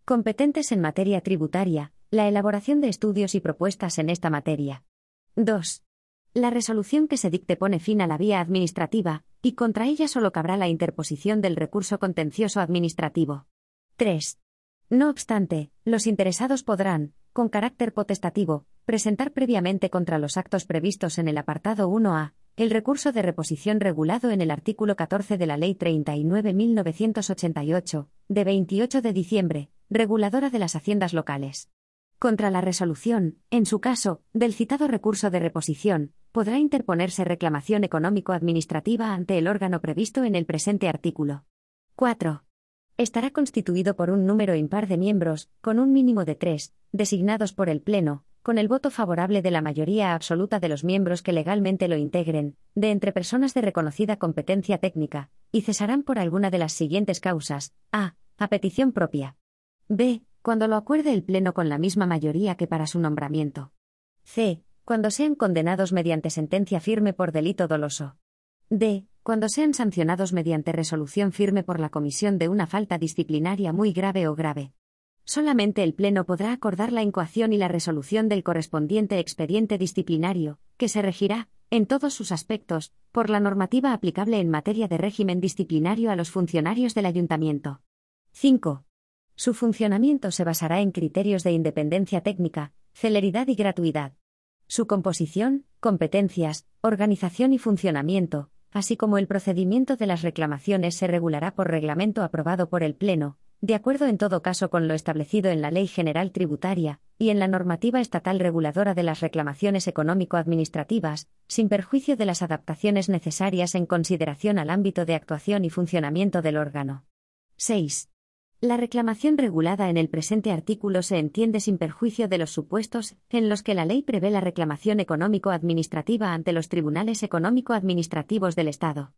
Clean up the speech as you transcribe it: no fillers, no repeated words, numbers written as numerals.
Competentes en materia tributaria, la elaboración de estudios y propuestas en esta materia. 2. La resolución que se dicte pone fin a la vía administrativa, y contra ella solo cabrá la interposición del recurso contencioso administrativo. 3. No obstante, los interesados podrán, con carácter potestativo, presentar previamente contra los actos previstos en el apartado 1A, el recurso de reposición regulado en el artículo 14 de la Ley 39.1988, de 28 de diciembre, reguladora de las haciendas locales. Contra la resolución, en su caso, del citado recurso de reposición, podrá interponerse reclamación económico-administrativa ante el órgano previsto en el presente artículo. 4. Estará constituido por un número impar de miembros, con un mínimo de 3, designados por el Pleno, con el voto favorable de la mayoría absoluta de los miembros que legalmente lo integren, de entre personas de reconocida competencia técnica, y cesarán por alguna de las siguientes causas: a petición propia. b. Cuando lo acuerde el Pleno con la misma mayoría que para su nombramiento. c. Cuando sean condenados mediante sentencia firme por delito doloso. d. Cuando sean sancionados mediante resolución firme por la comisión de una falta disciplinaria muy grave o grave. Solamente el Pleno podrá acordar la incoación y la resolución del correspondiente expediente disciplinario, que se regirá, en todos sus aspectos, por la normativa aplicable en materia de régimen disciplinario a los funcionarios del Ayuntamiento. 5. Su funcionamiento se basará en criterios de independencia técnica, celeridad y gratuidad. Su composición, competencias, organización y funcionamiento, así como el procedimiento de las reclamaciones se regulará por reglamento aprobado por el Pleno, de acuerdo en todo caso con lo establecido en la Ley General Tributaria, y en la normativa estatal reguladora de las reclamaciones económico-administrativas, sin perjuicio de las adaptaciones necesarias en consideración al ámbito de actuación y funcionamiento del órgano. 6. La reclamación regulada en el presente artículo se entiende sin perjuicio de los supuestos en los que la ley prevé la reclamación económico-administrativa ante los tribunales económico-administrativos del Estado.